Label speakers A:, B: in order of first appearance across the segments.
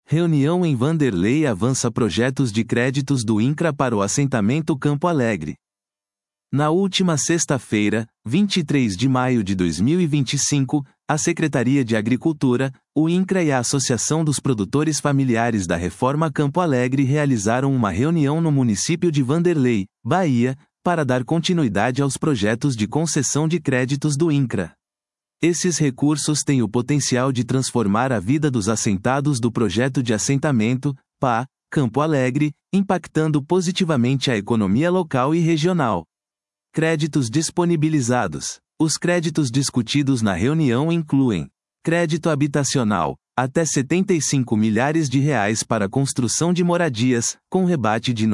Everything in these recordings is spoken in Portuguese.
A: Reunião em Vanderlei avança projetos de créditos do INCRA para o assentamento Campo Alegre. Na última sexta-feira, 23 de maio de 2025, a Secretaria de Agricultura, o INCRA e a Associação dos Produtores Familiares da Reforma Campo Alegre realizaram uma reunião no município de Vanderlei, Bahia, para dar continuidade aos projetos de concessão de créditos do INCRA. Esses recursos têm o potencial de transformar a vida dos assentados do projeto de assentamento, PA, Campo Alegre, impactando positivamente a economia local e regional. Créditos disponibilizados. Os créditos discutidos na reunião incluem: crédito habitacional, até R$75 milhares para a construção de moradias, com rebate de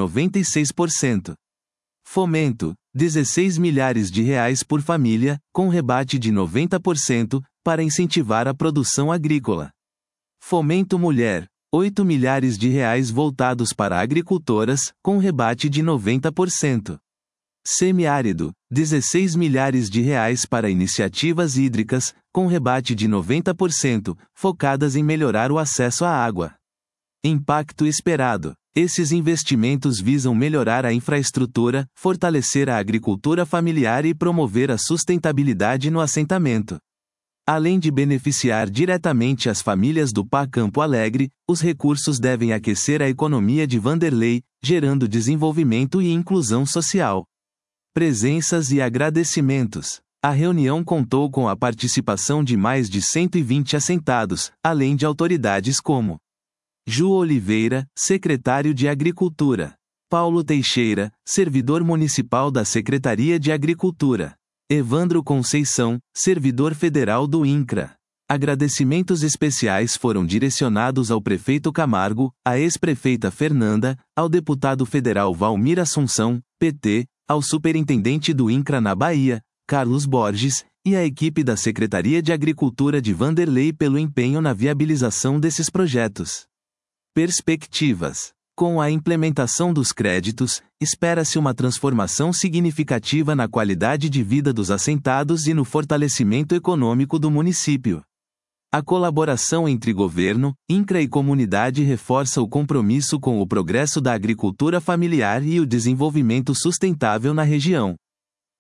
A: 96%. Fomento, R$16 milhares por família, com rebate de 90%, para incentivar a produção agrícola. Fomento Mulher, R$8 milhares voltados para agricultoras, com rebate de 90%. Semiárido, R$16 milhares para iniciativas hídricas, com rebate de 90%, focadas em melhorar o acesso à água. Impacto esperado. Esses investimentos visam melhorar a infraestrutura, fortalecer a agricultura familiar e promover a sustentabilidade no assentamento. Além de beneficiar diretamente as famílias do PA Campo Alegre, os recursos devem aquecer a economia de Vanderlei, gerando desenvolvimento e inclusão social. Presenças e agradecimentos. A reunião contou com a participação de mais de 120 assentados, além de autoridades como Ju Oliveira, secretário de Agricultura. Paulo Teixeira, servidor municipal da Secretaria de Agricultura. Evandro Conceição, servidor federal do INCRA. Agradecimentos especiais foram direcionados ao prefeito Camargo, à ex-prefeita Fernanda, ao deputado federal Valmir Assunção, PT, ao superintendente do INCRA na Bahia, Carlos Borges, e à equipe da Secretaria de Agricultura de Vanderlei pelo empenho na viabilização desses projetos. Perspectivas. Com a implementação dos créditos, espera-se uma transformação significativa na qualidade de vida dos assentados e no fortalecimento econômico do município. A colaboração entre governo, INCRA e comunidade reforça o compromisso com o progresso da agricultura familiar e o desenvolvimento sustentável na região.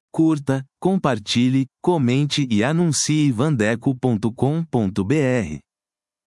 A: Curta, compartilhe, comente e anuncie vandeco.com.br.